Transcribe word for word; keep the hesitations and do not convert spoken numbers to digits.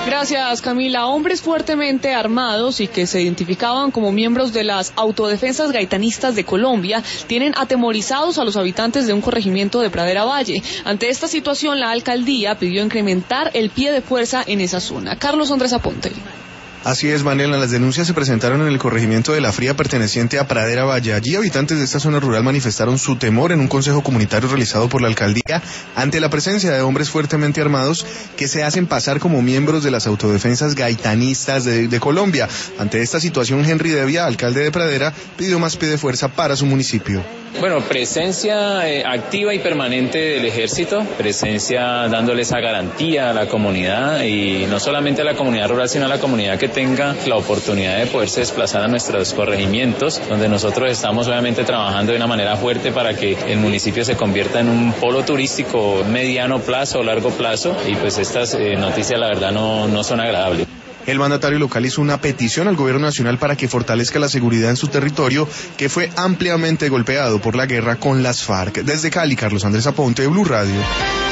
Gracias, Camila. Hombres fuertemente armados y que se identificaban como miembros de las autodefensas gaitanistas de Colombia tienen atemorizados a los habitantes de un corregimiento de Pradera Valle. Ante esta situación, la alcaldía pidió incrementar el pie de fuerza en esa zona. Carlos Andrés Aponte. Así es, Vanela, las denuncias se presentaron en el corregimiento de La Fría perteneciente a Pradera Valle. Allí habitantes de esta zona rural manifestaron su temor en un consejo comunitario realizado por la alcaldía ante la presencia de hombres fuertemente armados que se hacen pasar como miembros de las autodefensas gaitanistas de, de Colombia. Ante esta situación, Henry Devia, alcalde de Pradera, pidió más pie de fuerza para su municipio. Bueno, presencia eh, activa y permanente del ejército, presencia dándole esa garantía a la comunidad y no solamente a la comunidad rural, sino a la comunidad que tenga la oportunidad de poderse desplazar a nuestros corregimientos, donde nosotros estamos obviamente trabajando de una manera fuerte para que el municipio se convierta en un polo turístico mediano plazo o largo plazo, y pues estas eh, noticias la verdad no, no son agradables. El mandatario local hizo una petición al gobierno nacional para que fortalezca la seguridad en su territorio, que fue ampliamente golpeado por la guerra con las FARC. Desde Cali, Carlos Andrés Aponte, Blue Radio.